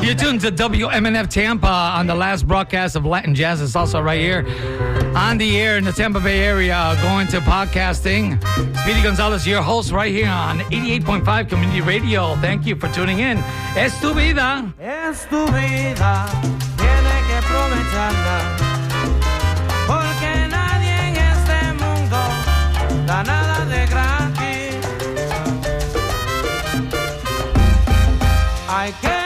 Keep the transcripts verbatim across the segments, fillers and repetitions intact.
You're tuned to W M N F Tampa on the last broadcast of Latin Jazz. It's also right here on the air in the Tampa Bay area, going to podcasting. Speedy Gonzalez, your host right here on eighty-eight point five Community Radio. Thank you for tuning in. Es tu vida. Es tu vida, tiene que aprovecharla, porque nadie en este mundo da nada de gratis. Hay que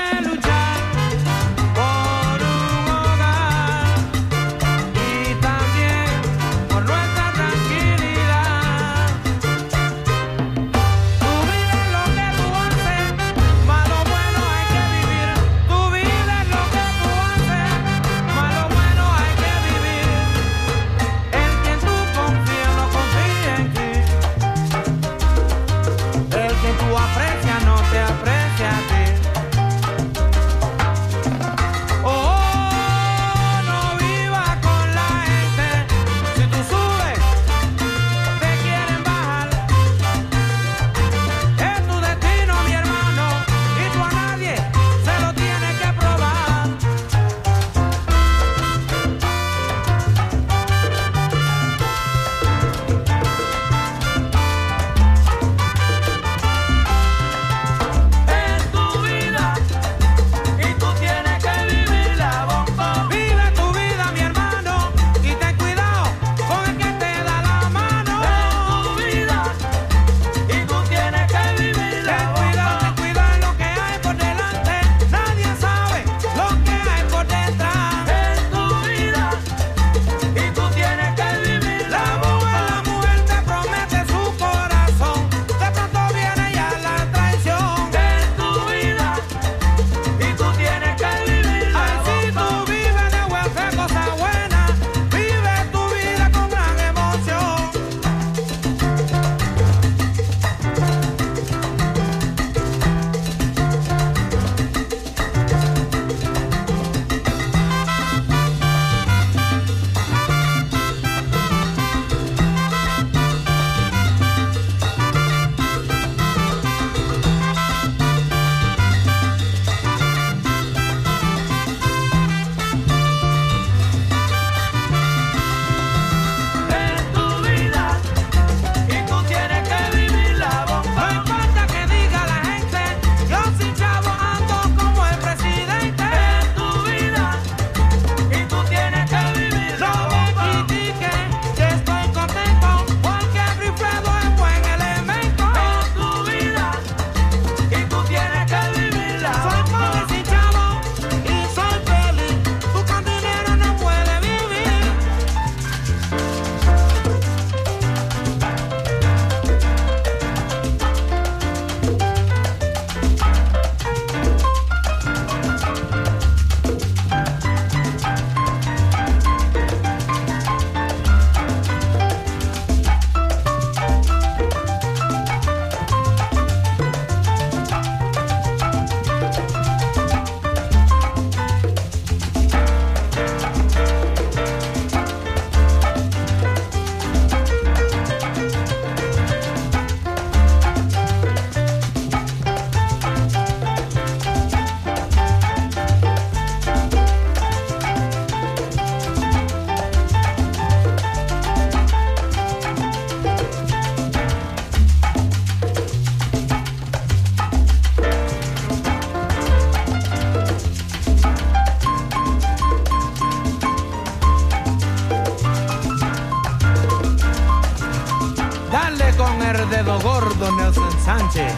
dedo gordo Nelson Sánchez.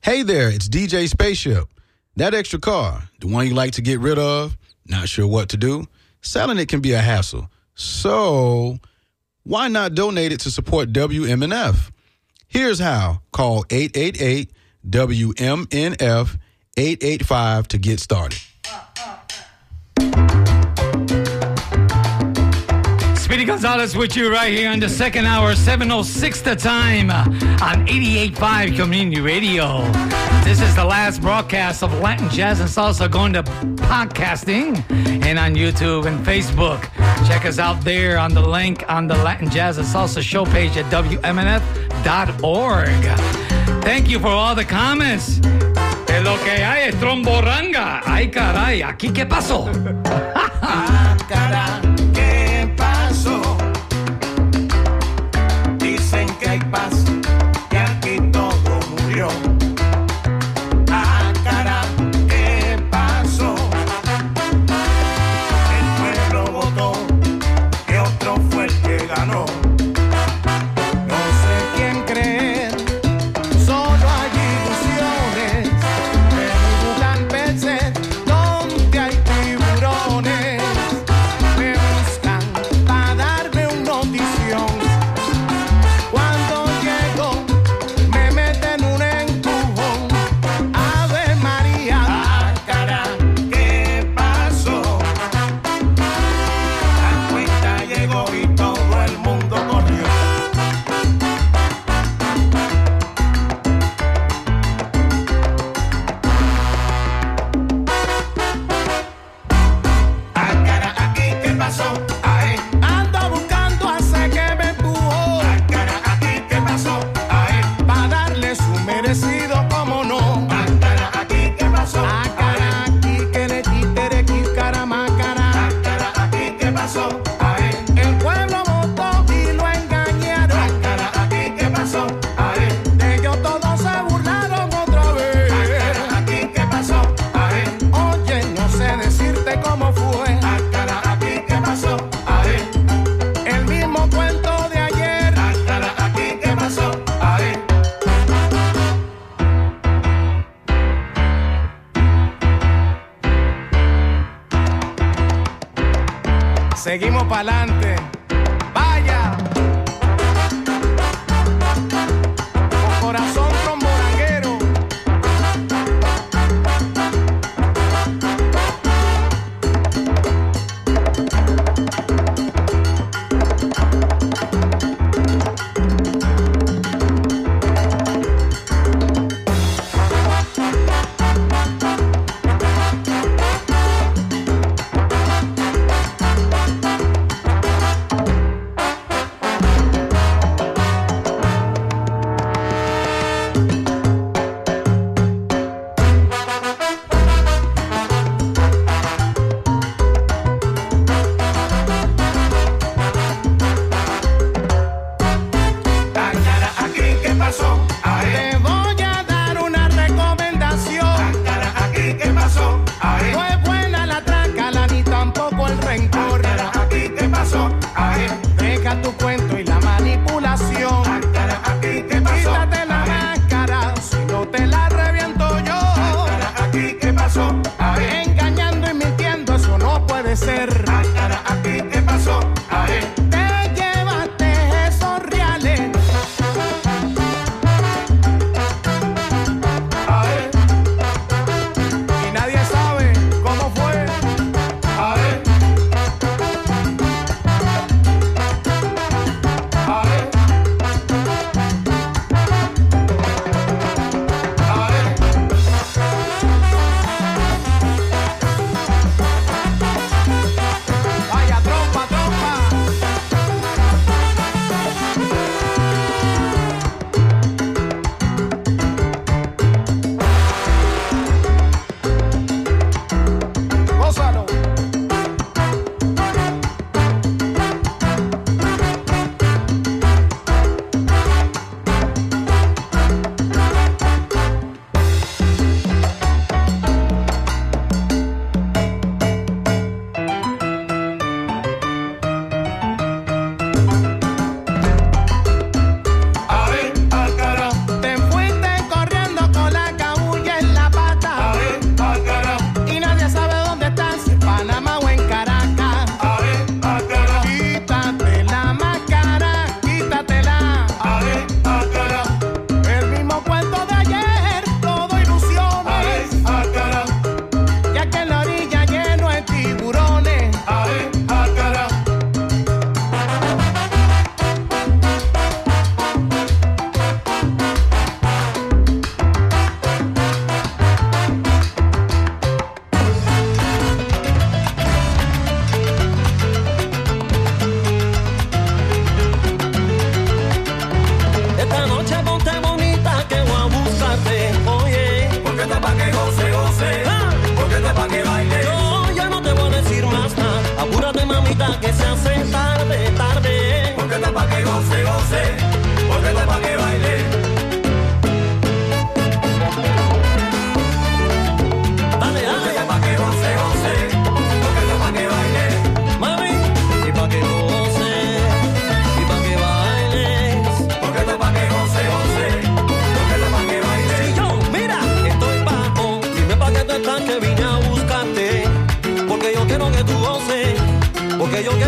Hey there, it's D J Spaceship. That extra car, the one you like to get rid of, not sure what to do? Selling it can be a hassle. So why not donate it to support W M N F? Here's how. Call eight eight eight W M N F eight eight five to get started. Speedy Gonzalez with you right here on the second hour, seven oh six the time on eighty-eight point five Community Radio. This is the last broadcast of Latin Jazz and Salsa going to podcasting and on YouTube and Facebook. Check us out there on the link on the Latin Jazz and Salsa show page at W M N F dot org. Thank you for all the comments. De lo que hay es tromboranga. Ay, caray, ¿aquí qué pasó? Ah, caray, ¿qué pasó? Dicen que hay paz y aquí todo murió. Ah, caray, ¿qué pasó? El pueblo votó que otro fue el que ganó. No sé quién creer, solo hay ilusiones que dibujan peces donde hay tiburones. Me buscan para darme una notición. Cuando llego me meten un empujón. Ave María, ah, caray, ¿qué pasó? La cuenta llegó y todo el mundo corrió. Ah, cara, aquí, ¿qué pasó? Ahí. Ando buscando a ese que me empujó. Ah, cara, aquí, ¿qué pasó? Ahí. Pa' darle su merecido, como no. Ah, cara, aquí, ¿qué pasó? Ah, cara, aquí, que le títere, que caramácara. Ah, cara, aquí, ¿qué pasó? Ahí. El pueblo votó y lo engañaron. Ah, cara, aquí, ¿qué pasó? Ahí. De ellos todos se burlaron otra vez. Ah, cara, aquí, ¿qué pasó? Ahí. Oye, no sé decirte cómo fue. Ah, cara, aquí, ¿qué pasó? Ahí. El mismo cuento de ayer. Ah, cara, aquí, ¿qué pasó? Ahí. Seguimos para adelante. Vaya. Con corazón tromboranguero. Ah, cara, aquí, ¿qué pasó? Ahí. Te voy a dar una recomendación. Ah, cara, aquí, ¿qué pasó? Ahí. No es buena la trácala ni tampoco el rencor. Ah, cara, aquí, ¿qué pasó? Ahí. Deja tu cuento y la manipulación. Ah, cara, aquí, ¿qué pasó? Quítate la máscara, si no te la reviento yo. Ah, cara, aquí, ¿qué pasó? Ahí. Engañando y mintiendo, eso no puede ser. Ah, cara, aquí, ¿qué pasó? Ahí. Te llevaste esos reales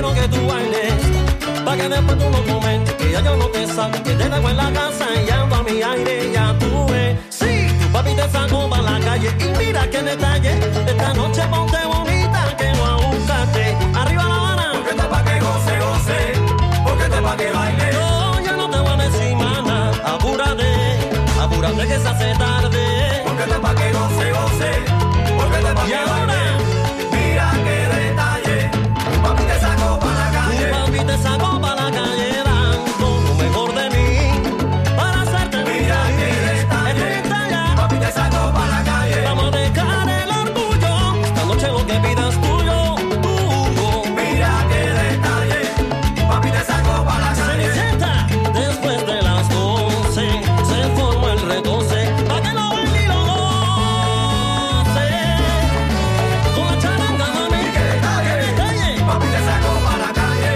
quiero que tú bailes, pa' que después tú no comentes que ya yo no te saco, que te dejo en la casa y ando a mi aire, ya tú ves. Sí, tu papi te sacó pa' la calle y mira que detalle, esta noche ponte bonita que voy a buscarte. Arriba La Habana, porque te pa' que goce, goce, porque te pa' que baile. Yo ya no te voy a decir más nada, apúrate, apúrate que se hace tarde, porque te pa' que goce, goce, porque te pa' que baile. Mira que detalle, tu papi te sacó pa' la calle, tu papi te sacó pa' la calle dando lo mejor de mí para hacerte mira que detalle, tu papi te sacó pa' la calle. Vamos a dejar el orgullo, esta noche lo que pidas tuyo, tuyo. Mira que detalle, tu papi te sacó pa' la calle. Cenicienta, después de las doce se formó el redoce, pa' que lo baile y lo goce. Con la charanga, mami, que detalle, que detalle, papi te sacó pa' la calle.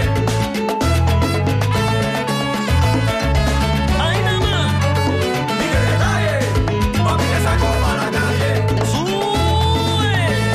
Ahí nada más, y que detalle, papi te sacó pa' la calle. Sube.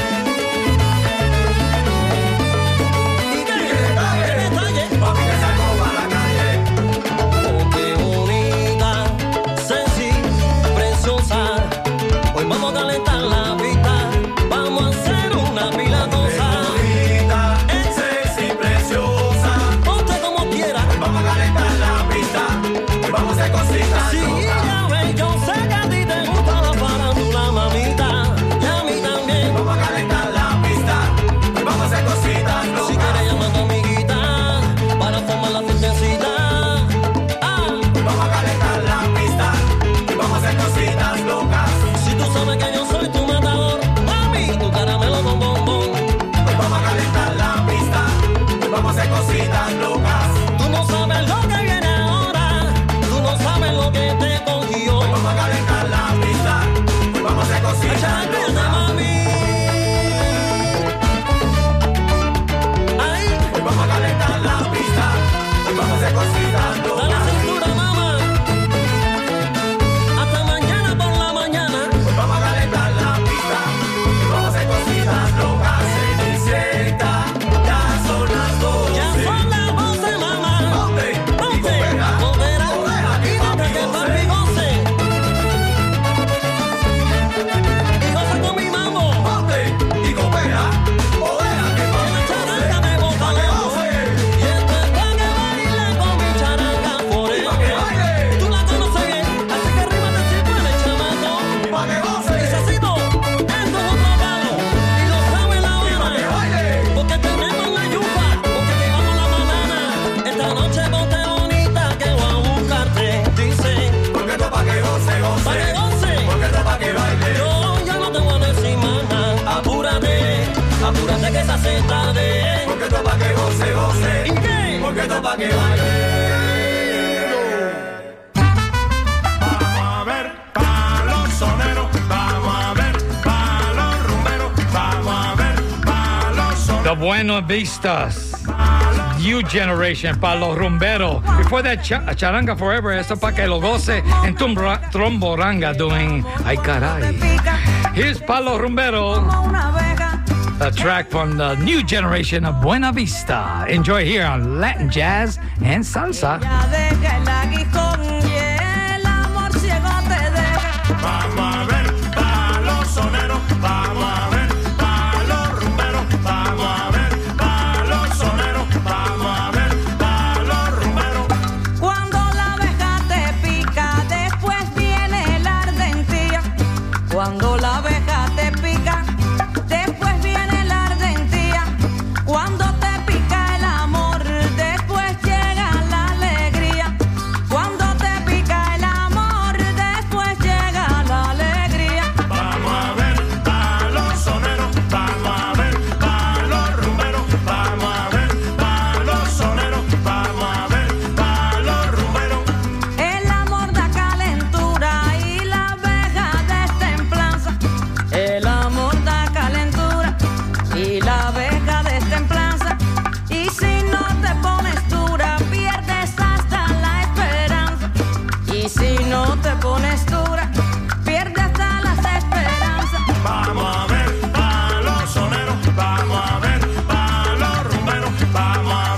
Y que detalle, que detalle, papi te sacó pa' la calle. Oh, qué bonita, sexy, preciosa. Hoy vamos a calentar la pista, vamos a hacer una pila cosa. Bonita, sexy, preciosa. Ponte como quieras, hoy vamos a calentar la pista, hoy vamos a hacer cositas. Sí, ya ves, yo sé que a ti te gusta la farándula, mamita, y a mí también. Vamos a calentar la pista, hoy vamos a hacer cositas locas. Si quieres llamar a tu amiguita para formar la fiestecita. Ah, hoy vamos a calentar la pista, hoy vamos a hacer cositas locas. Si tú sabes que yo soy tu matador, mami, tu caramelo con bombón. Hoy vamos a calentar la pista, hoy vamos a hacer cositas locas. Tú no sabes lo que viene ahora, tú no sabes lo que te cogió. Hoy vamos a calentar la pista, hoy vamos a hacer cositas locas. Mami. Ahí. Hoy vamos a calentar la pista, hoy vamos a hacer cositas locas. Dale cintura, mamá. Hasta mañana por la mañana. Hoy vamos a calentar la pista, hoy vamos a hacer cositas locas. Cenicienta, ya son las doce. Ya son las doce, mamá. Ponte, ponte, volverá, volverá, y ponte que papi goce. Y goza con mi mambo. Ponte, y coopera, o deja que papi goce. Charanga me boca loco. Y esto es pa' que baile con mi charanga forever. Pa' que baile. Tú la conoces bien, así que rímate si puedes, chamaco. Pa' que goce. Necesito, esto es otro palo. Y lo sabe La Habana. Pa' que baile. Porque tenemos la yuca, porque llegamos la banana. Esta noche ponte bonita que voy a buscarte. Dice, porque esto pa' que goce, goce. Pa' que goce. Porque esto pa' que baile. Yo ya no te voy a decir más nada. Apúrate, apúrate que se hace tarde. Porque esto pa' que goce, goce. ¿Y qué? Porque esto pa' que baile. Vamos a ver pa' los soneros, vamos a ver pa' los rumberos, vamos a ver pa' los soneros. The Buena Vistas. New Generation para los rumberos. Before that, cha- Charanga Forever. Esto para que lo goce en tumbra- Tromboranga doing Ay Caray. Here's para los rumberos. A track from the new generation of Buena Vista. Enjoy here on Latin Jazz and Salsa. Ya deja el aguijón y el amor ciego te deja. Vamos a ver pa' los soneros, vamos a ver pa' los rumberos, vamos a ver pa' los soneros, vamos a ver pa' los rumberos. Cuando la abeja te pica, después viene la ardentía. Cuando la abeja te pica, después viene la ardentía. Cuando te pica el amor, después llega la alegría. Cuando te pica el amor, después llega la alegría. Vamos a ver pa' los soneros, vamos a ver pa' los rumberos, vamos a ver pa' los soneros, vamos a ver pa' los rumberos. El amor da calentura y la abeja destemplanza. El amor da calentura y la abeja destemplanza. Y si no te pones dura, pierdes hasta la esperanza. Y si no te pones dura, pierdes hasta las esperanzas. Vamos a ver pa' los soneros, vamos a ver pa' los rumberos, vamos a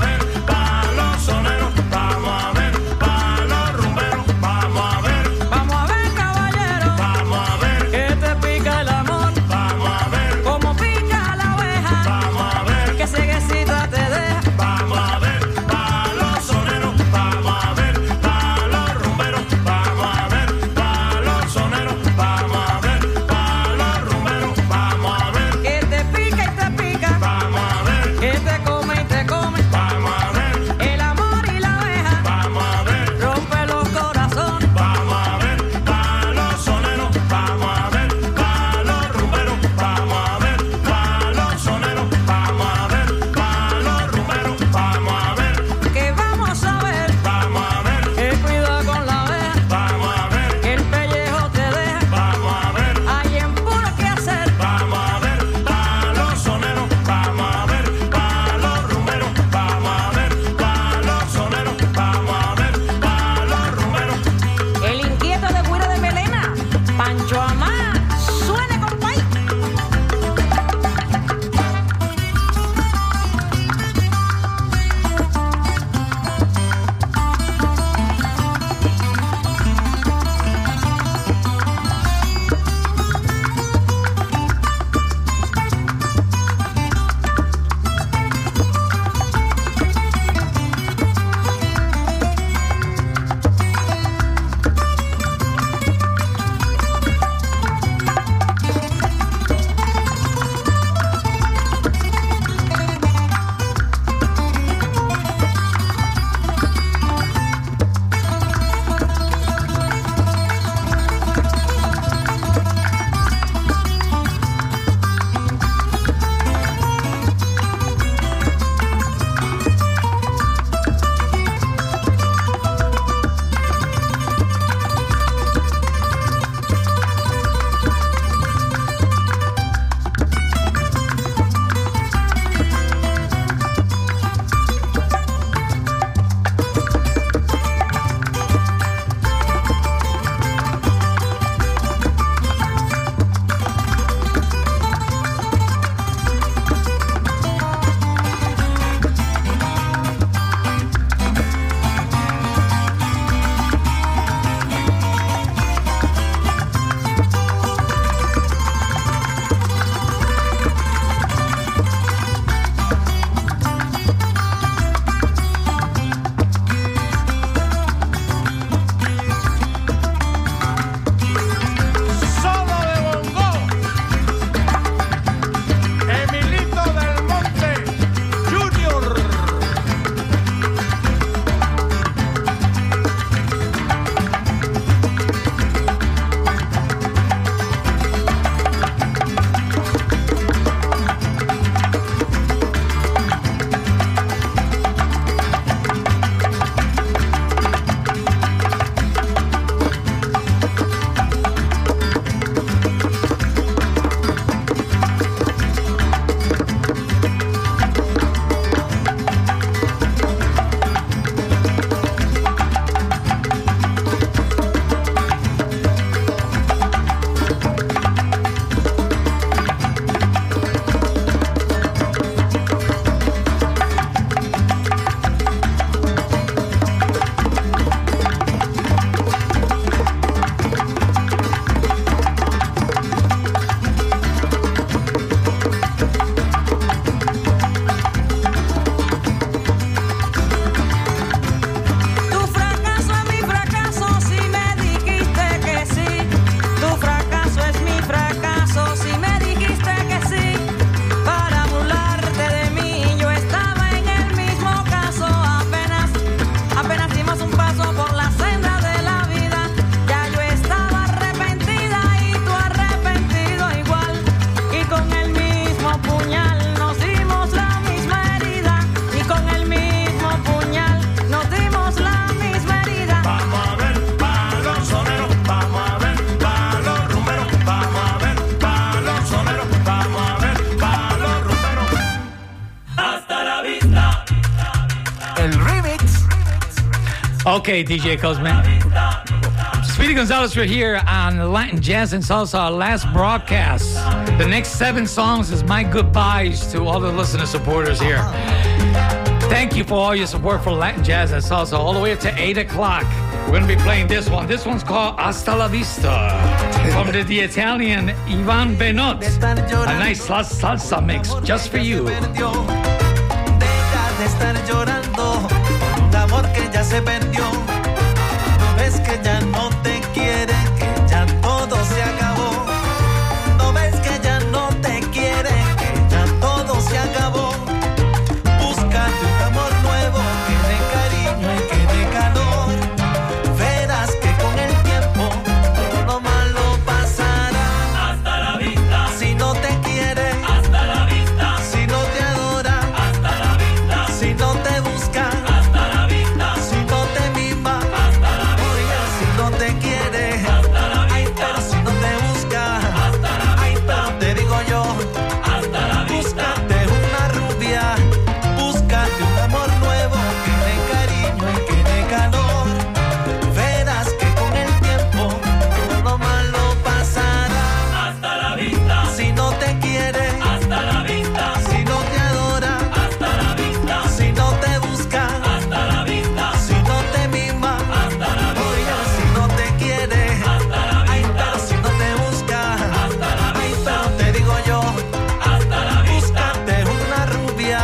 Okay, D J Cosme. Speedy Gonzalez, we're here on Latin Jazz and Salsa, our last broadcast. The next seven songs is my goodbyes to all the listener supporters here. Thank you for all your support for Latin Jazz and Salsa all the way up to eight o'clock. We're going to be playing this one. This one's called Hasta la Vista from the, the Italian Ivan Benot. A nice salsa mix just for you. Deja de estar llorando, un amor que ya se perdió. No ves que ya no te quiere, que ya todo se acabó. No ves que ya no te quiere, que ya todo se acabó. Búscate un amor nuevo que dé cariño y que dé calor. Verás que con el tiempo todo lo malo pasará. Hasta la vista. Si no te quiere, Hasta la vista. si no te adora, Hasta la vista. si no te busca, Hasta la vista. si no te mima, Hasta la oiga, si no te quiere, Hasta la ay, vista. pero si no te busca, Hasta la ay, vista. pero te digo yo, Hasta la vista. búscate una rubia, búscate un amor nuevo que dé cariño y que dé calor. Verás que con el tiempo todo lo malo pasará. Hasta la vista. Si no te quiere, Hasta la vista. si no te adora, Hasta la vista. si no te busca, Hasta la vista. si no te mima, Hasta la vista. oiga, si no te quiere, Hasta la ay, vista. pero si no te busca, Hasta la ay, vista. pero te digo yo, Hasta la vista. búscate una rubia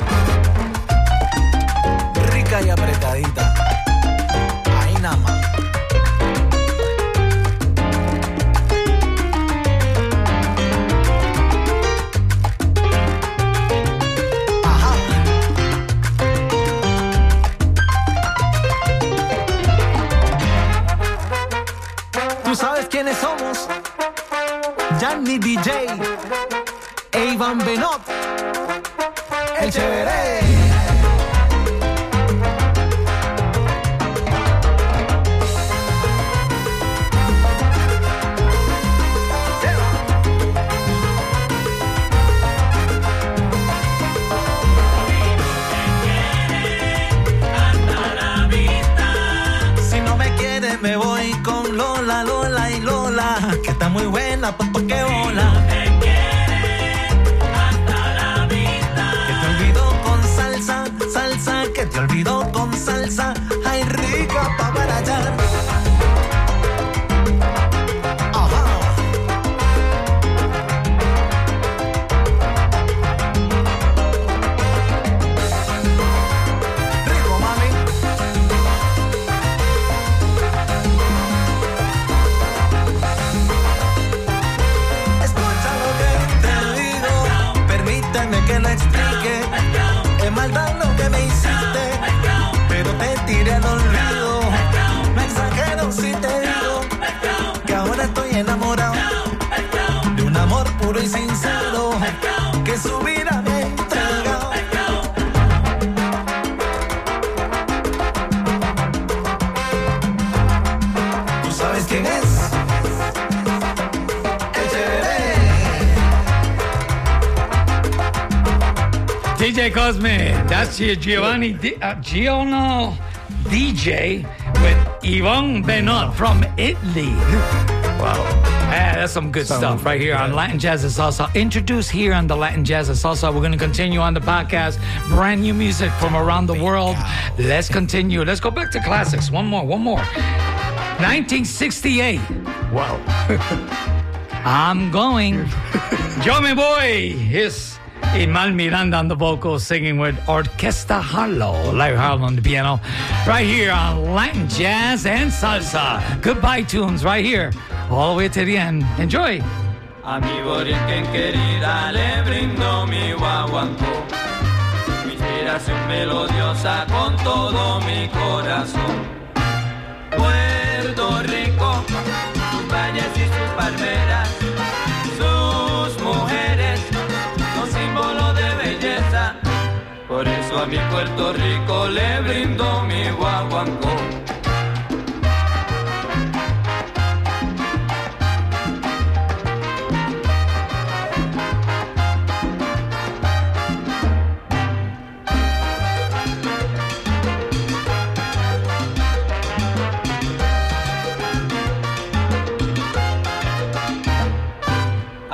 rica y apretadita, ahí nada más. Ajá. Tú sabes quiénes somos. Gianni D J e Iván Benot, el chévere. Si no me quieres me voy con Lola, Lola y Lola, que está muy buena, pues pa' que bola. Que te olvidó con salsa, salsa, que te olvidó con salsa, ay rica pa' barallar. Ajá. Rico, mami. Escucha lo que te digo, permíteme que lo explique. Es maldad lo que me hiciste, pero te tiré al olvido. No exagero si te digo que ahora estoy enamorado de un amor puro y sincero que su vida me ha entregado. ¿Tú sabes quién es? El chévere. D J Cosme, that's your Giovanni D- uh, Giono D J with Yvonne Benot from Italy. Wow. Yeah, that's some good stuff right here on Latin Jazz and Salsa. Introduced here on the Latin Jazz and Salsa. We're going to continue on the podcast. Brand new music from around the world. Let's continue. Let's go back to classics. One more, one more. nineteen sixty-eight. Wow. I'm going. Yo me voy. Here's Imal Miranda on the vocals singing with Orquesta Harlow. Larry Harlow on the piano. Right here on Latin Jazz and Salsa. Goodbye tunes right here. All the way to the end. Enjoy. A mi Borinquen querida le brindo mi guaguancó, mi inspiración melodiosa con todo mi corazón. Puerto Rico, sus valles y sus palmeras, sus mujeres son símbolo de belleza. Por eso a mi Puerto Rico le brindo mi guaguancó.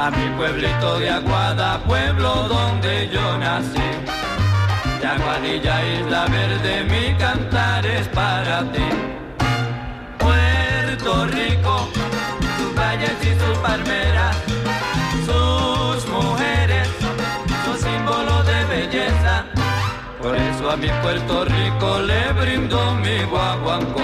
a mi pueblito de Aguada, pueblo donde yo nací. De Aguadilla, Isla Verde, mi cantar es para ti. Puerto Rico, sus valles y sus palmeras, sus mujeres son símbolo de belleza. Por eso a mi Puerto Rico le brindo mi guaguancó.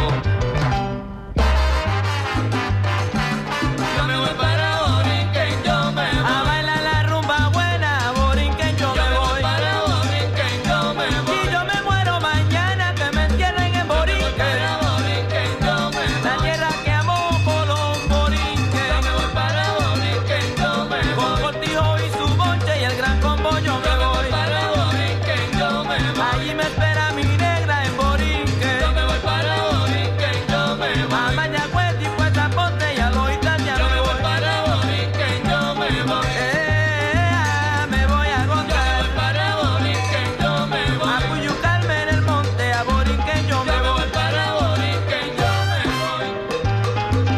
Yo me voy para Borinquen, yo me voy a bailar la rumba buena, Borinquen, yo, yo me voy. voy para Borinquen, yo me voy. Y yo me muero mañana que me entierren en Borinquen. Para Borinquen, yo me voy. La tierra que amo por los Borinquen. Yo me voy para Borinquen, yo me voy. Con Cortijo y su bonche y el gran combo yo me Yo voy. me voy para Borinquen, yo me voy. Allí me espera mi negra en Borinquen. Yo me voy para Borinquen, yo me voy. A Mayagüez y Puerto Ponce y a Loíta ya Yo me me voy voy. para Borinquen, yo me voy. Eh, ah, me voy a Yo me gozar. voy para Borinquen, yo me A voy. Cuyucarme en el monte, a Borinquen yo Yo me me voy. voy para Borinquen, yo me voy.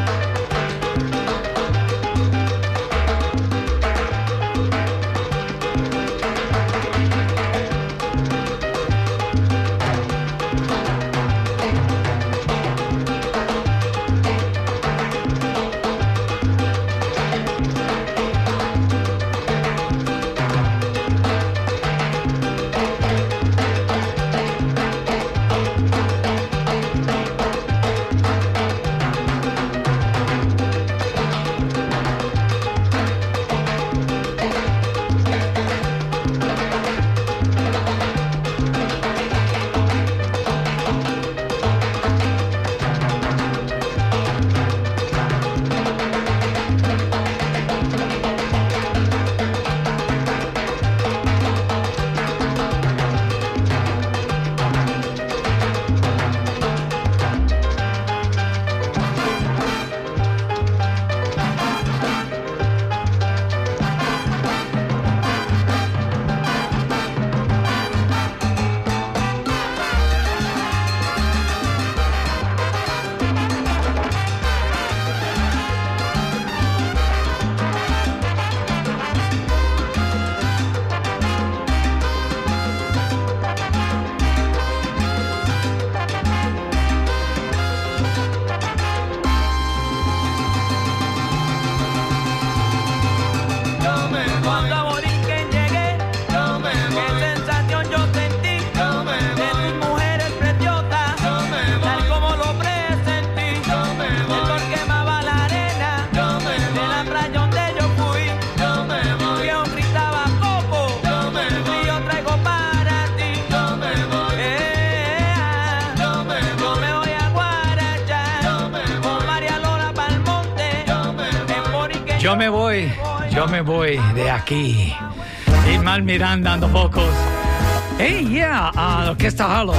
Yo me voy. Cuando a Borinquen llegué, Yo me qué voy. sensación yo sentí. Yo me De voy. tus mujeres preciosas, Yo me voy. tal como lo presentí. Yo me El voy. sol quemaba la arena, Yo me de la voy. playa donde yo fui. Yo me Tu voy. viejo gritaba coco, Yo me voy. y yo traigo para ti. Yo me voy. Eh, ah, Yo me yo voy. me voy a Guarachá, Yo me voy. con María Lola pa'l monte. Yo me voy. En Borinquen Yo me voy, yo me voy de aquí. Ismael Miranda on the vocals. Hey, yeah, uh, Orquesta Harlow.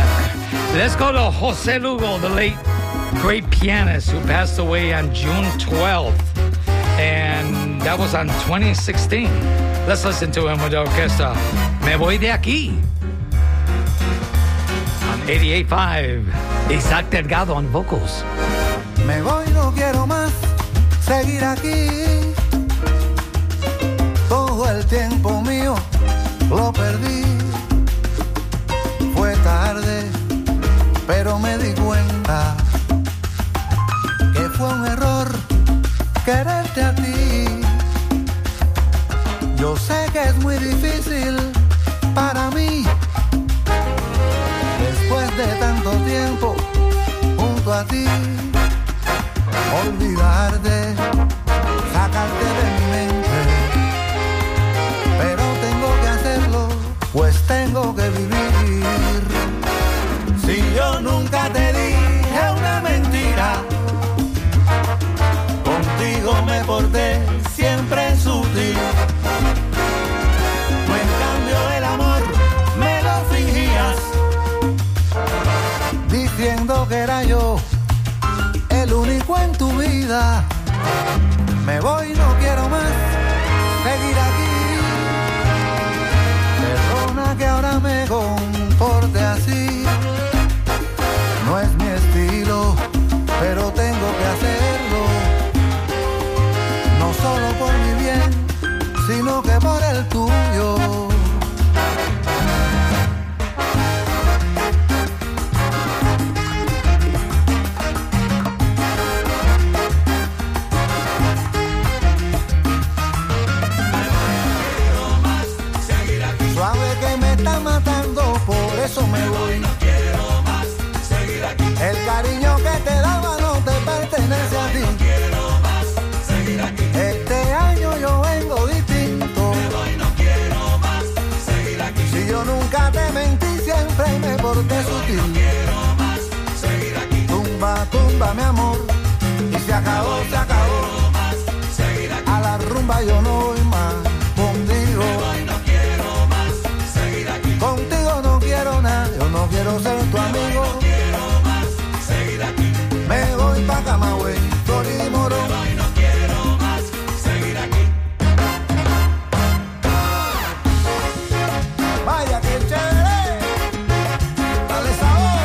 Let's go to Jose Lugo, the late great pianist who passed away on June twelfth. And that was on twenty sixteen. Let's listen to him with the orchestra. Me voy de aquí. On eighty-eight point five. Isaac Delgado on vocals. Me voy, no quiero más seguir aquí. Todo el tiempo mío lo perdí. Fue tarde, pero me di cuenta que fue un error quererte a ti. Yo sé que es muy difícil para mí, después de tanto tiempo junto a ti, olvidarte, sacarte de mi mente, pero tengo que hacerlo, pues tengo que vivir. Si yo nunca te dije una mentira, contigo me porté siempre sutil. No, en cambio el amor me lo fingías, diciendo que era yo el único en tu vida. Me voy, no quiero más seguir aquí. Perdona que ahora me comporte así. No es mi estilo, pero tengo que hacerlo. No solo por mi bien, porté sutil. No quiero más seguir aquí. Tumba, tumba, mi amor. Y se acabó, se acabó. No quiero más seguir aquí. A la rumba yo no voy más contigo. Me voy, no quiero más seguir aquí. Contigo no quiero nada, yo no quiero ser tu amigo. Me voy, no quiero más seguir aquí. Me voy pa' Camagüey, Florida y Morón. Me voy, no quiero más seguir aquí. Vaya que chévere, dale sabor.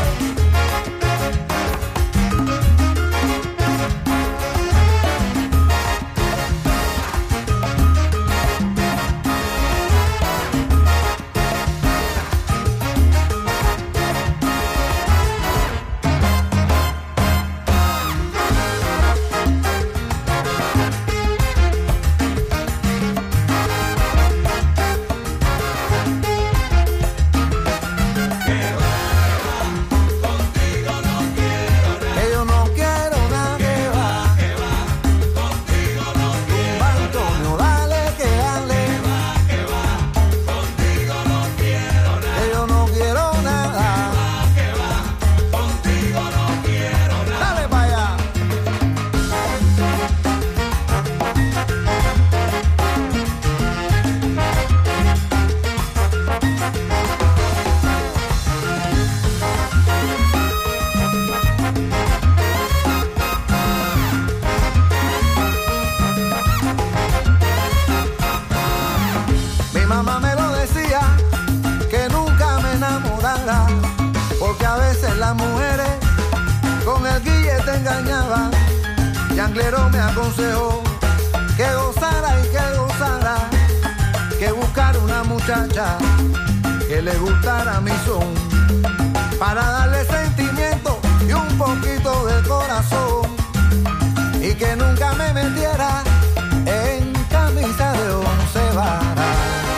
Yanglero me aconsejó que gozara y que gozara, que buscar una muchacha que le gustara mi son, para darle sentimiento y un poquito de corazón, y que nunca me metiera en camisa de once varas.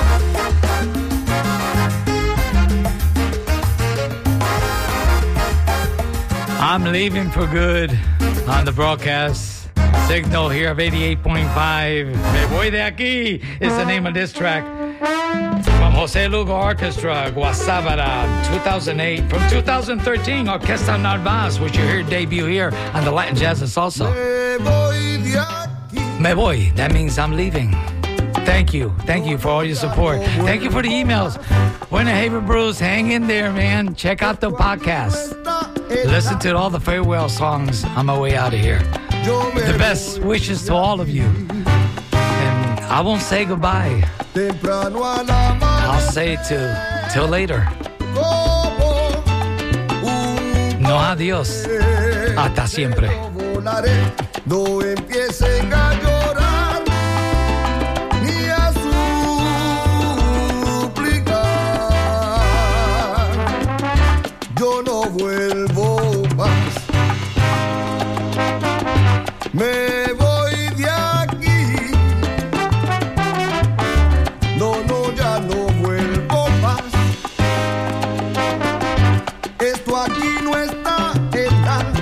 I'm leaving for good on the broadcast. Signal here of eighty-eight point five. Me voy de aquí is the name of this track. From Jose Lugo Orchestra, Guasábara, two thousand eight. From two thousand thirteen, Orquesta Narvaz, which you hear debut here on the Latin Jazz and Salsa. Me voy de aquí. Me voy, that means I'm leaving. Thank you. Thank you for all your support. Thank you for the emails. Winter Haven Brews, hang in there, man. Check out the podcast. Listen to all the farewell songs on my way out of here. The best wishes to all of you. And I won't say goodbye. I'll say it to, till later. No adiós. Hasta siempre. No empiecen a llorar ni a suplicar. Yo no vuelvo más. Me voy de aquí. No, no, ya no vuelvo más. Esto aquí no está en nada.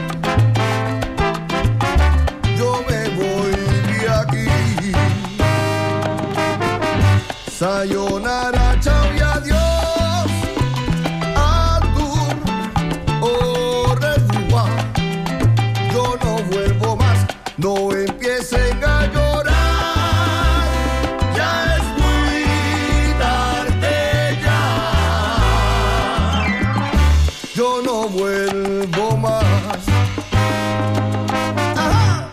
Yo me voy de aquí. Sayonara, chao y adiós. Adur, au revoir. Yo no vuelvo más. No empiecen a llorar, ya es muy tarde ya. Yo no vuelvo más. Ajá.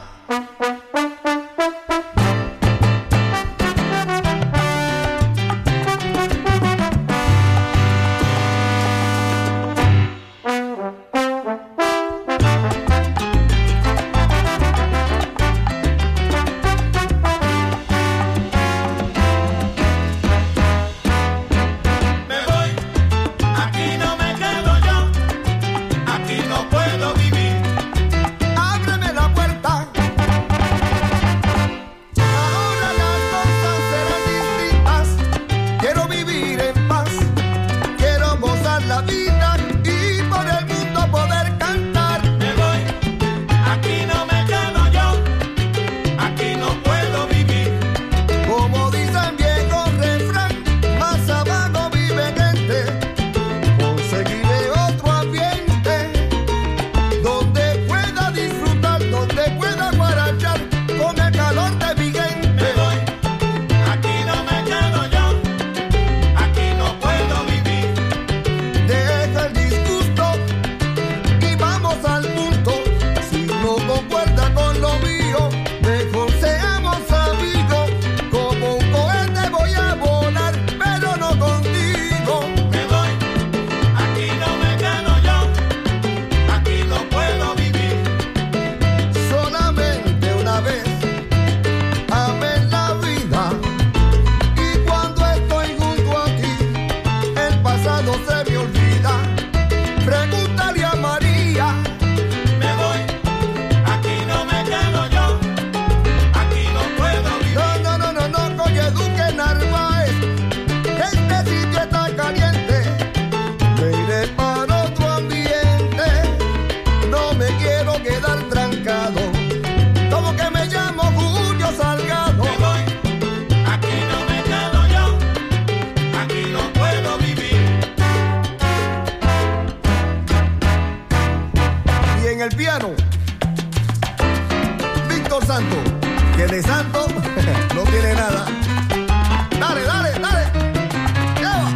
santo, que de santo no tiene nada. Dale, dale, dale. Lleva.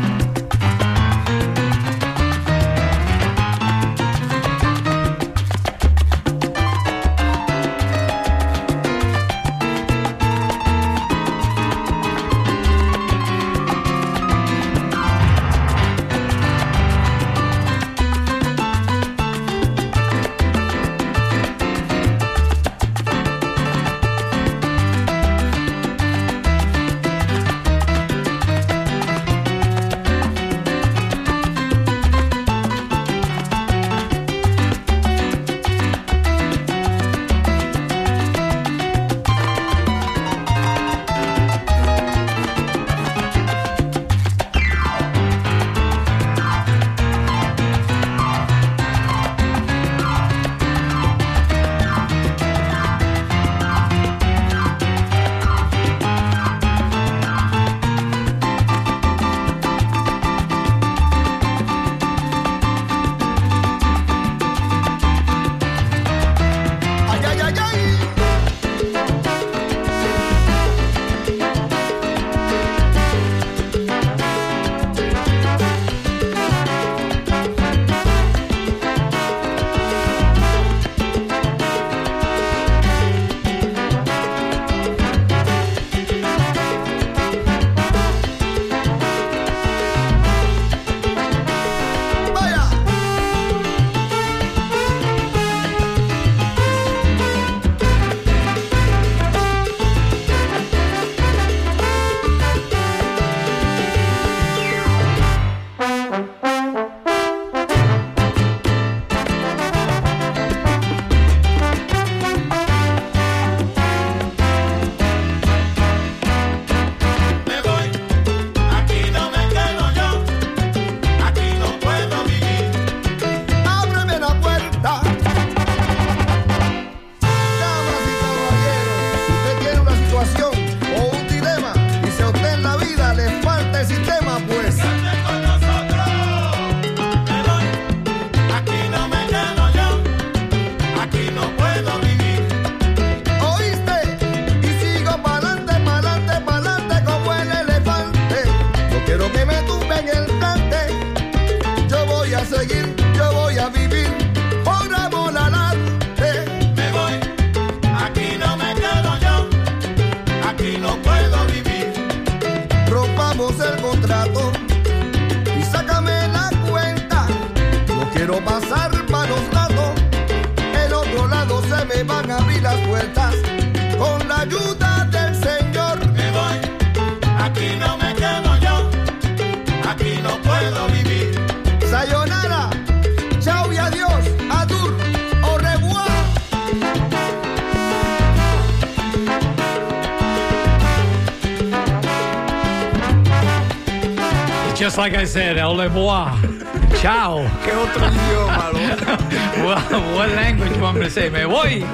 Just like I said, au revoir. Ciao. ¿Qué otro idioma, loco? What, what language you want me to say? Me voy.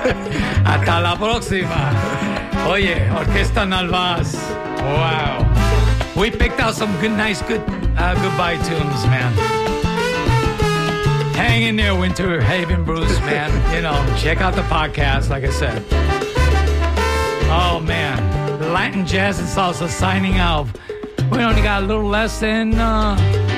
Hasta la próxima. Oye, Orquesta Nalvaz. Wow. We picked out some good, nice, good uh, goodbye tunes, man. Hang in there, Winter Haven Bruce, man. You know, check out the podcast, like I said. Oh, man. Latin Jazz and Salsa signing out. We only got a little less than uh,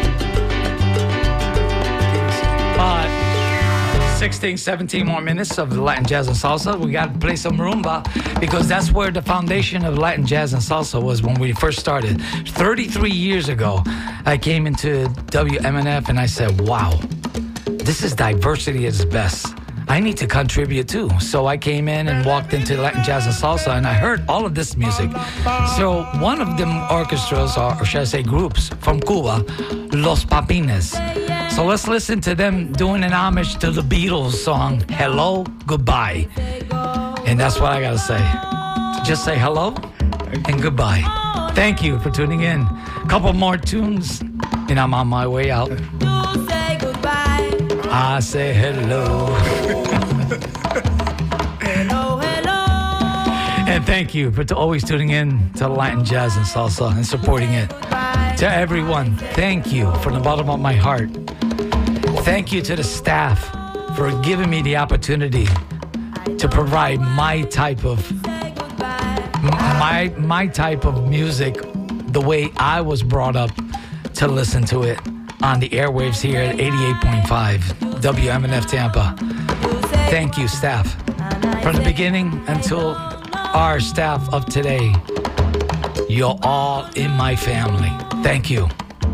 about sixteen, seventeen more minutes of Latin Jazz and Salsa. We got to play some rumba because that's where the foundation of Latin Jazz and Salsa was when we first started. thirty-three years ago, I came into W M N F and I said, wow, this is diversity at its best. I need to contribute too. So I came in and walked into Latin Jazz and Salsa and I heard all of this music. So one of them orchestras, or, or should I say groups, from Cuba, Los Papines. So let's listen to them doing an homage to the Beatles song, Hello, Goodbye. And that's what I gotta say. Just say hello and goodbye. Thank you for tuning in. A couple more tunes and I'm on my way out. I say hello. Hello, hello. And thank you for t- always tuning in to Latin Jazz and Salsa and supporting it. To everyone, thank you from the bottom of my heart. Thank you to the staff for giving me the opportunity to provide my type of my my type of music, the way I was brought up to listen to it on the airwaves here at eighty-eight point five W M N F Tampa. Thank you, staff. From the beginning until our staff of today, you're all in my family. Thank you.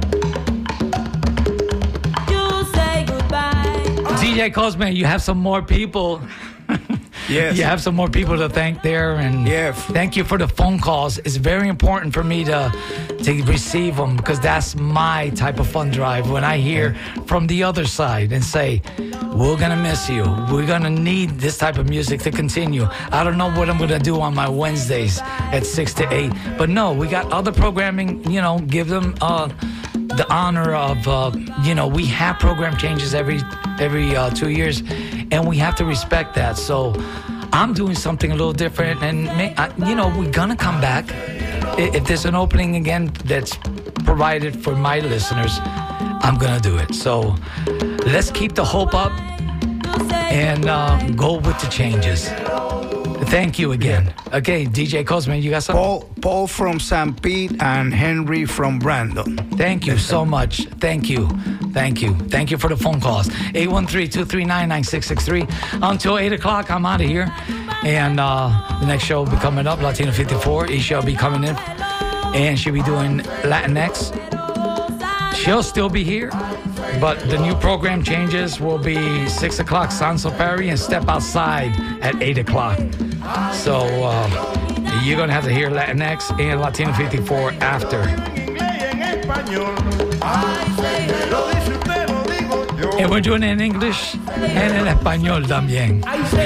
D J Cosme, you have some more people. Yes. You have some more people to thank there, and Yeah. thank you for the phone calls. It's very important for me to to receive them, because that's my type of fun drive. When I hear from the other side and say, we're gonna miss you, we're gonna need this type of music to continue. I don't know what I'm gonna do on my Wednesdays at six to eight, but no, we got other programming. You know, give them uh, the honor of uh, you know, we have program changes every every uh, two years, and we have to respect that. So I'm doing something a little different, and may, I, you know, we're gonna come back I- if there's an opening again that's provided for my listeners. I'm gonna do it. So let's keep the hope up and uh, go with the changes. Thank you again. Okay, D J Cosme, you got something? Paul, Paul from Saint Pete and Henry from Brandon. Thank you so much. Thank you. Thank you. Thank you for the phone calls. eight one three, two three nine, nine six six three. Until eight o'clock, I'm out of here. And uh, the next show will be coming up, Latino fifty-four. Isha will be coming in. And she'll be doing Latinx. She'll still be here. But the new program changes will be six o'clock, Sanso Perry, and Step Outside at eight o'clock. So uh, you're going to have to hear Latinx and Latino fifty-four after. And we're doing it in English and en español también.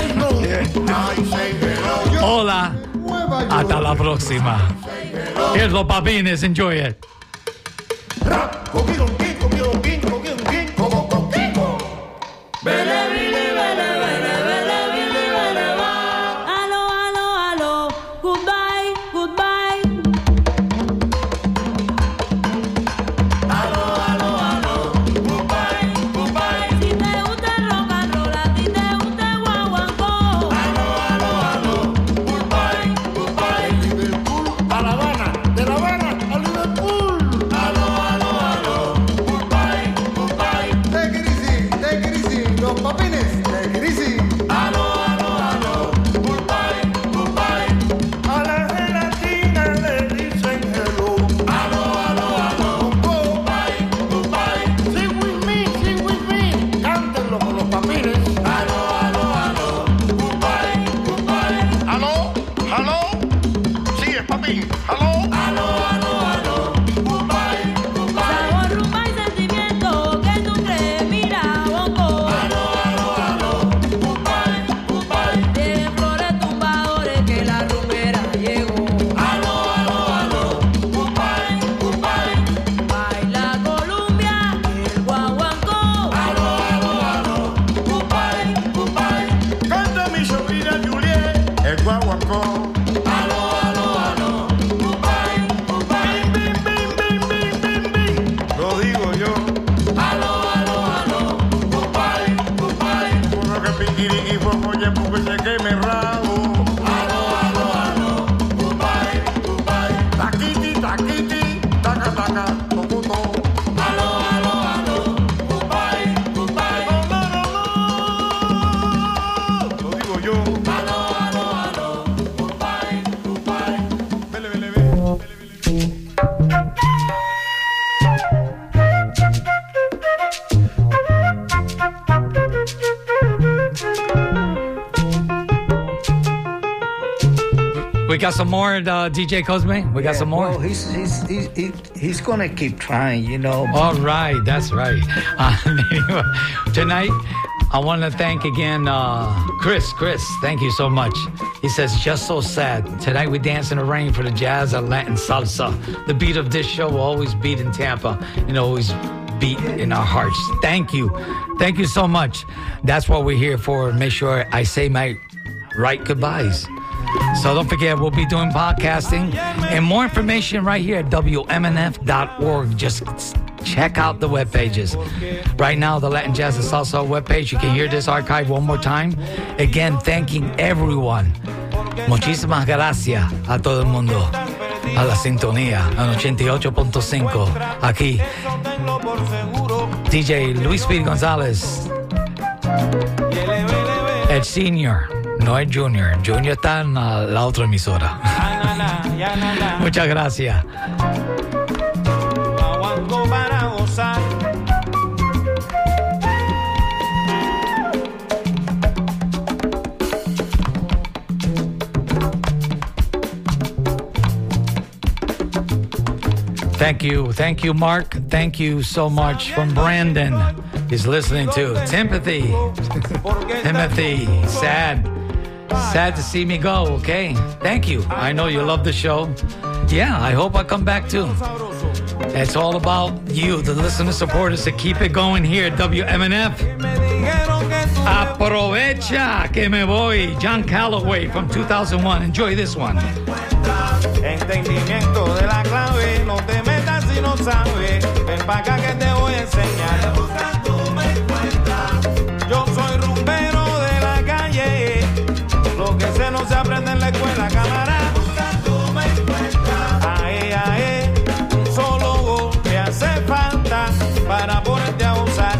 Hola, hasta la próxima. Here's los papines, enjoy it. Aló, aló, aló, goodbye, goodbye. Si te gusta el rock and roll, a ti te gusta el guaguancó. A La Habana, de La Habana a Liverpool. Take it easy, take it easy, los papines, take it easy. A la gelatina le dicen hello. Sing with me, sing with me, cántenlo con los papines. Aló, aló, sí, es papín, aló. Sabor, rumba y sentimiento que tú crees, mira, bongo. Tienen flores tumbadores que la rumbera llegó. Baila Colombia, el guaguancó. Canta mi sobrina Juliet, el guaguancó. Bim, bim, bim, bim, bim, bim. Lo digo yo. Uno que piquiri y fofolle porque se queme el rabo. Taquiti, taquiti, taca, taca, tocuto. No, no, no, no. Lo digo yo. Vele, vele, vele. We got some more, uh, D J Cosme? We got some more? Well, he's, he's, he's, he- he's going to keep trying, you know. All right, that's right. Uh, anyway, tonight, I want to thank again uh, Chris. Chris, thank you so much. He says, just so sad. Tonight we dance in the rain for the jazz and Latin salsa. The beat of this show will always beat in Tampa and always beat in our hearts. Thank you. Thank you so much. That's what we're here for. Make sure I say my right goodbyes. So don't forget, we'll be doing podcasting and more information right here at W M N F dot org. Just check out the web pages. Right now, the Latin Jazz and Salsa webpage. You can hear this archive one more time. Again, thanking everyone. Muchísimas gracias a todo el mundo. A la sintonía, en ochenta y ocho punto cinco. Aquí, D J Luis Speedy González. El senior, no el junior. Junior está en la, la otra emisora. Muchas gracias. Thank you. Thank you, Mark. Thank you so much from Brandon. He's listening to Timothy. Timothy, sad. Sad to see me go, okay? Thank you. I know you love the show. Yeah, I hope I come back too. It's all about you, the listener supporters, to keep it going here at W M N F. Aprovecha que me voy. John Calloway from two thousand one. Enjoy this one. Entendimiento de la clave, no te metas si no sabes. Ven pa' acá que te voy a enseñar. Yo soy rumbero de la calle. Lo que sé no se aprende en la escuela, cámara. Ae, ae, un solo golpe hace falta para ponerte a gozar.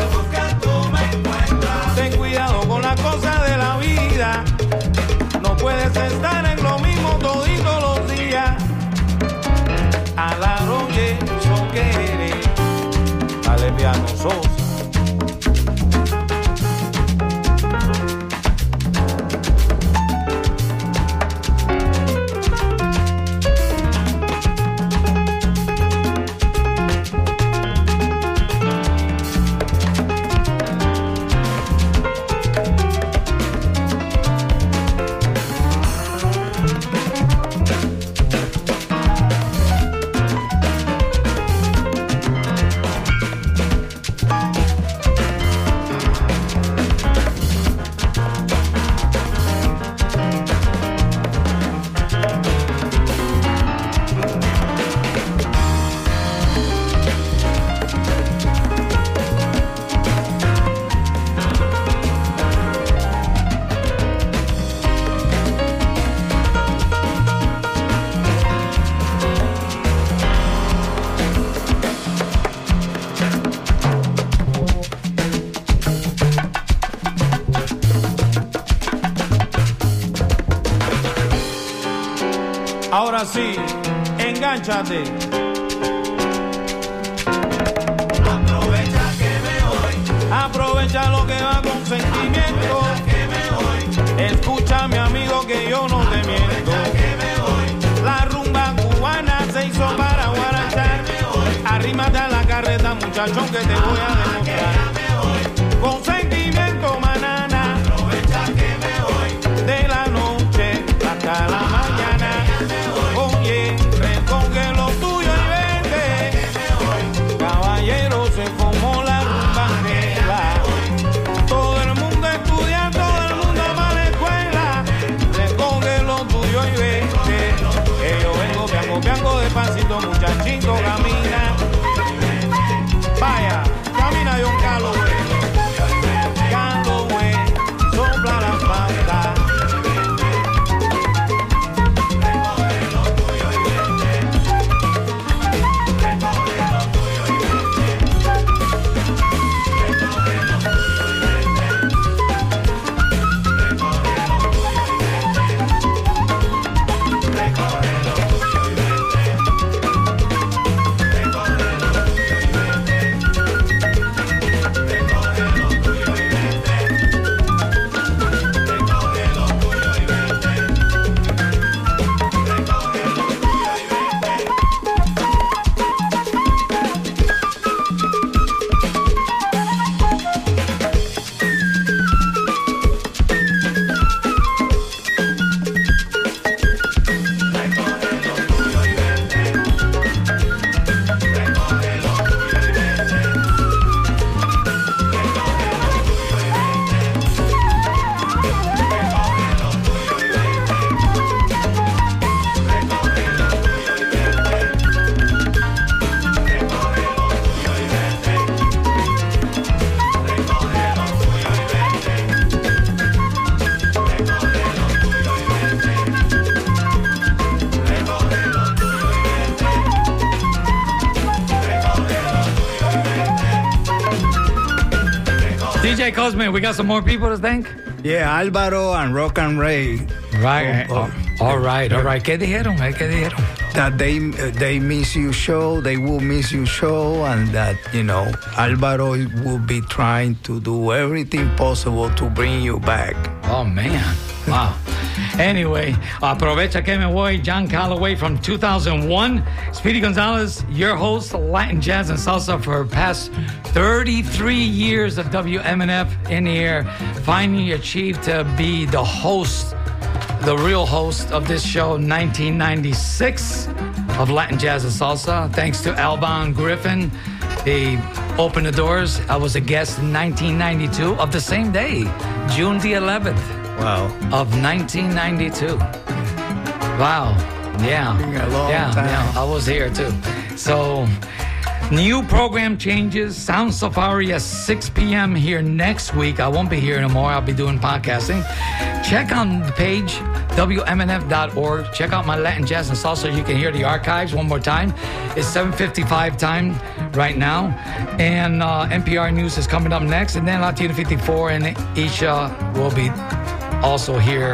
Ten cuidado con las cosas de la vida. No puedes estar en lo mismo todito los días. A la roye, so querer. Dale piano, Sosa. Ahora sí, engánchate. Aprovecha que me voy. Aprovecha lo que va con sentimiento. Que me voy. Escucha, mi amigo, que yo no te miento. Que me voy. La rumba cubana se hizo para guarachar. Arrímate a la carreta, muchachón, que te voy a demostrar. Con sentimiento, manana. Aprovecha que me voy. De la noche hasta la mañana. Oye, recoge lo tuyo y vete. Caballero, se formó la rumba negra. Todo el mundo estudia, todo el mundo va a la escuela. Recoge lo tuyo y vete. Que yo vengo piango, piango despacito, muchachito, camina. Vaya, camina. Okay, Cosme, we got some more people to thank. Yeah, Álvaro and Rock and Ray. Right. Oh, oh. All right, all right. ¿Qué dijeron? eh? ¿Qué dijeron? That they they miss you show, they will miss you show, and that, you know, Álvaro will be trying to do everything possible to bring you back. Oh, man. Wow. Anyway, aprovecha que me voy. John Calloway from two thousand one. Speedy Gonzalez, your host, Latin Jazz and Salsa for past thirty-three years of W M N F in the air. Finally achieved to be the host, the real host of this show, nineteen ninety-six of Latin Jazz and Salsa. Thanks to Alban Griffin. He opened the doors. I was a guest in nineteen ninety-two of the same day, June the eleventh. Wow. Of nineteen ninety-two. Wow. Yeah. A long yeah, time. yeah. I was here too. So, new program changes. Sound Safari at six p.m. here next week. I won't be here anymore. I'll be doing podcasting. Check on the page, W M N F dot org. Check out my Latin Jazz and Salsa. You can hear the archives one more time. It's seven fifty-five time right now. And uh, N P R News is coming up next. And then Latino fifty-four and Isha will be also here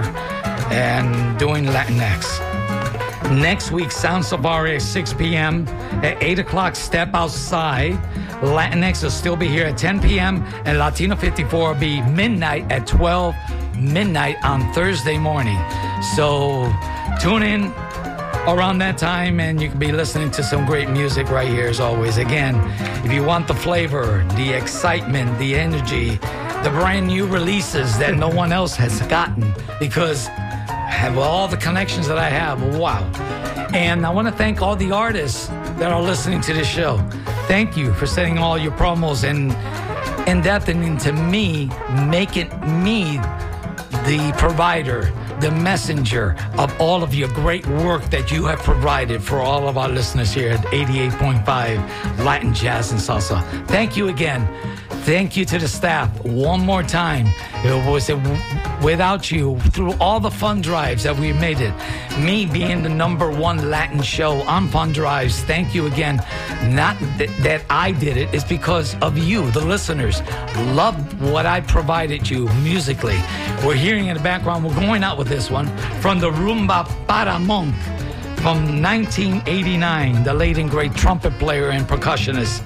and doing Latinx. Next week, Sound Safari at six p.m. At eight o'clock, Step Outside. Latinx will still be here at ten p.m. And Latino fifty-four will be midnight at twelve midnight on Thursday morning. So tune in around that time and you can be listening to some great music right here as always. Again, if you want the flavor, the excitement, the energy, the brand new releases that no one else has gotten, because have all the connections that I have, wow. And I want to thank all the artists that are listening to this show. Thank you for sending all your promos and in depth and into me, making me the provider, the messenger of all of your great work that you have provided for all of our listeners here at eighty-eight point five Latin Jazz and Salsa. Thank you again. Thank you to the staff one more time. It was a, without you, through all the fund drives that we made it, me being the number one Latin show on fund drives, thank you again. Not th- that I did it, it's because of you, the listeners. Love what I provided you musically. We're hearing in the background, we're going out with this one from the Rumba Paramount from nineteen eighty-nine, the late and great trumpet player and percussionist,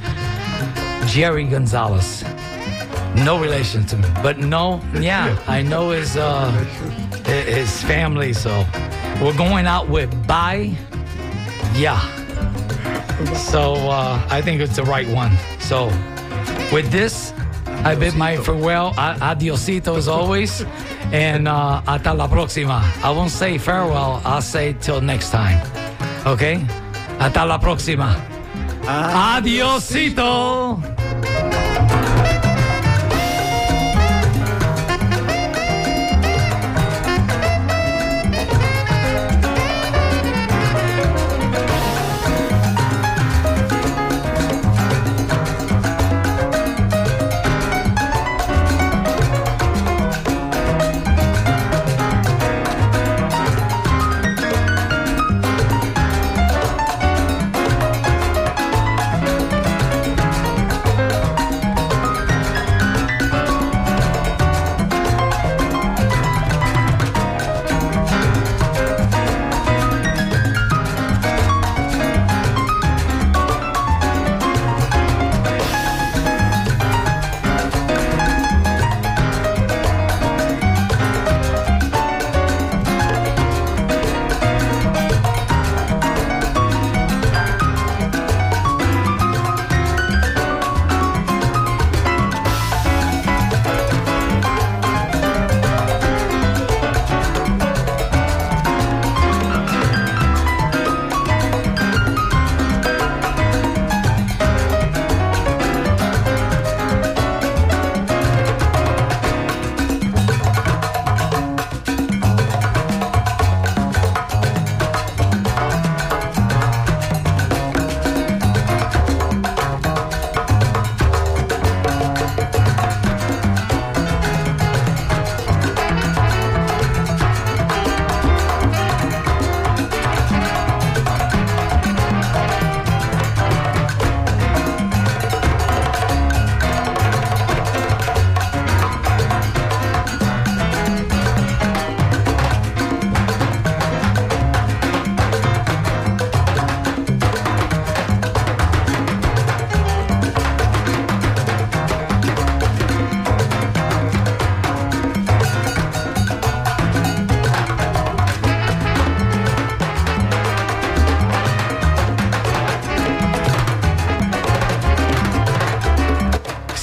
Jerry Gonzalez. No relation to me, but no, yeah, I know his uh, his family, so we're going out with Bye, yeah. So uh, I think it's the right one. So with this, I bid my farewell, adiosito as always, and uh, hasta la próxima. I won't say farewell, I'll say till next time, okay? Hasta la próxima. Adiosito.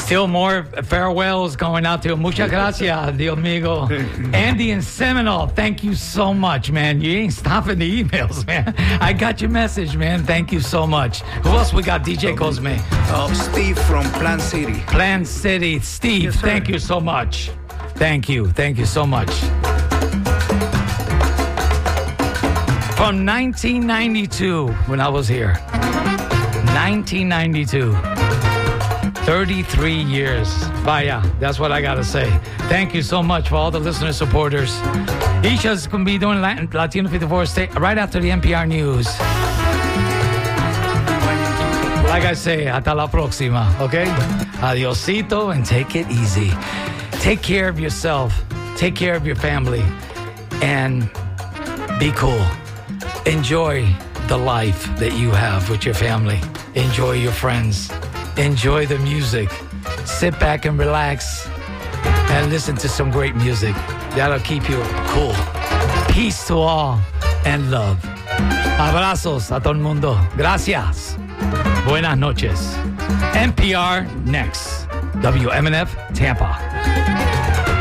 Still more farewells going out to muchas gracias, Dios mío. Andy in Seminole, thank you so much, man. You ain't stopping the emails, man. I got your message, man. Thank you so much. Who else we got? D J Cosme. Uh, Steve from Plant City. Plant City. Steve, Yes, sir. thank you so much. Thank you. Thank you so much. From nineteen ninety-two, when I was here. nineteen ninety-two. thirty-three years. Vaya, that's what I got to say. Thank you so much for all the listener supporters. Isha's going to be doing Latin, Latino fifty-four State right after the N P R News. Like I say, hasta la próxima, okay? Adiosito and take it easy. Take care of yourself. Take care of your family. And be cool. Enjoy the life that you have with your family. Enjoy your friends. Enjoy the music. Sit back and relax and listen to some great music. That'll keep you cool. Peace to all and love. Abrazos a todo el mundo. Gracias. Buenas noches. N P R next. W M N F Tampa.